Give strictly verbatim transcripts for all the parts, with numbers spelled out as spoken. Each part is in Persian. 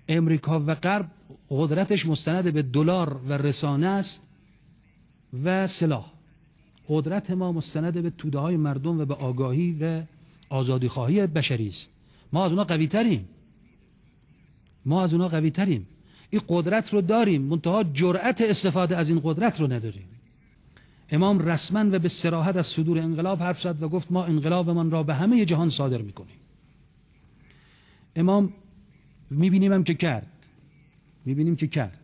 امریکا و غرب قدرتش مستند به دلار و رسانه است و سلاح. قدرت ما مستند به توده های مردم و به آگاهی و آزادی خواهی بشری است. ما از اونا قوی تریم. ما از اونا قوی تریم. این قدرت رو داریم، منتها جرأت استفاده از این قدرت رو نداریم. امام رسما و به صراحت از صدور انقلاب حرف زد و گفت ما انقلابمان را به همه جهان صادر میکنیم. امام میبینیم هم که کرد. میبینیم که کرد.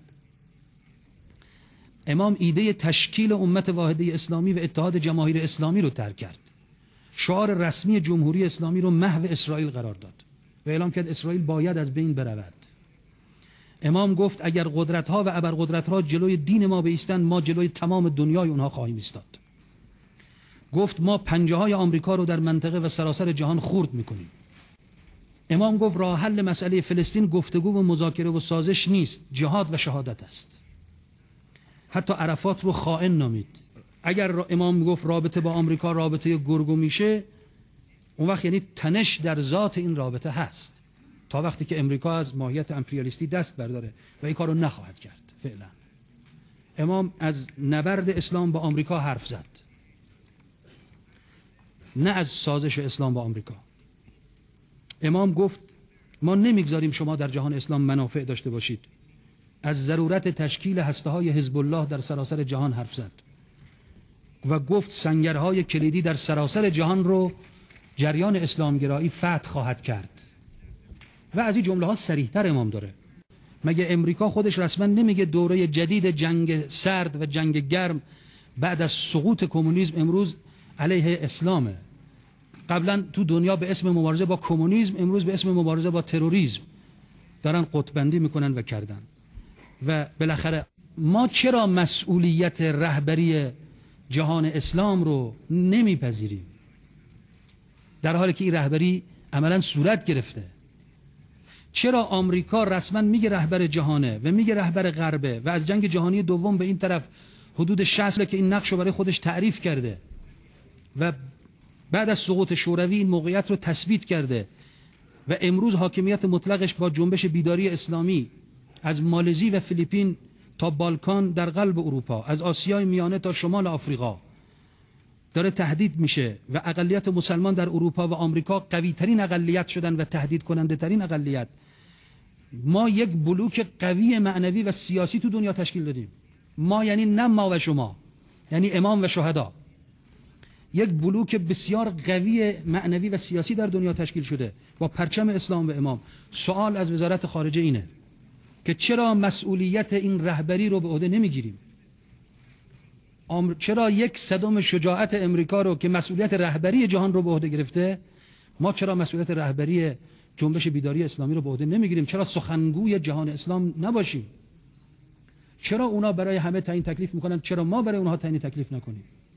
امام ایده تشکیل امت واحده اسلامی و اتحاد جماهیر اسلامی رو ترک کرد. شعار رسمی جمهوری اسلامی رو محو اسرائیل قرار داد و اعلام کرد اسرائیل باید از بین برود. امام گفت اگر قدرت‌ها و ابرقدرت‌ها جلوی دین ما بایستند، ما جلوی تمام دنیای اونها خواهیم ایستاد. گفت ما پنجه‌های آمریکا رو در منطقه و سراسر جهان خرد می‌کنیم. امام گفت راه حل مسئله فلسطین گفتگو و مذاکره و سازش نیست، جهاد و شهادت است. حتی عرفات رو خائن نامید. اگر امام گفت رابطه با آمریکا رابطه گرگ و میشه، اون وقت یعنی تنش در ذات این رابطه هست، تا وقتی که امریکا از ماهیت امپریالیستی دست برداره و این کارو نخواهد کرد. فعلا امام از نبرد اسلام با آمریکا حرف زد، نه از سازش اسلام با آمریکا. امام گفت ما نمیگذاریم شما در جهان اسلام منافع داشته باشید. از ضرورت تشکیل هسته‌های حزب الله در سراسر جهان حرف زد و گفت سنگرهای کلیدی در سراسر جهان رو جریان اسلامگرایی فتح خواهد کرد. و از این جمله ها صریح‌تر امام داره. مگه امریکا خودش رسما نمیگه دوره جدید جنگ سرد و جنگ گرم بعد از سقوط کمونیسم امروز علیه اسلامه؟ قبلا تو دنیا به اسم مبارزه با کمونیسم، امروز به اسم مبارزه با تروریسم دارن قطبندی میکنن و کردن. و بالاخره ما چرا مسئولیت رهبری جهان اسلام رو نمیپذیریم در حالی که این رهبری عملا صورت گرفته؟ چرا آمریکا رسما میگه رهبر جهانه و میگه رهبر غربه و از جنگ جهانی دوم به این طرف حدود شصت سال که این نقش رو برای خودش تعریف کرده و بعد از سقوط شوروی این موقعیت رو تثبیت کرده و امروز حاکمیت مطلقش با جنبش بیداری اسلامی از مالزی و فیلیپین تا بالکان در قلب اروپا، از آسیای میانه تا شمال آفریقا داره تهدید میشه و اقلیت مسلمان در اروپا و آمریکا قوی ترین اقلیت شدن و تهدید کننده ترین اقلیت. ما یک بلوک قوی معنوی و سیاسی تو دنیا تشکیل دادیم. ما یعنی نه ما و شما، یعنی امام و شهدا. یک بلوک بسیار قوی معنوی و سیاسی در دنیا تشکیل شده با پرچم اسلام و امام. سوال از وزارت خارجه اینه که چرا مسئولیت این رهبری رو به عهده نمیگیریم؟ چرا یک صدم شجاعت امریکا رو که مسئولیت رهبری جهان رو به عهده گرفته، ما چرا مسئولیت رهبری جنبش بیداری اسلامی رو به عهده نمیگیریم؟ چرا سخنگوی جهان اسلام نباشیم؟ چرا اونا برای همه تعیین تکلیف میکنن، چرا ما برای اونها تعیین تکلیف نکنیم؟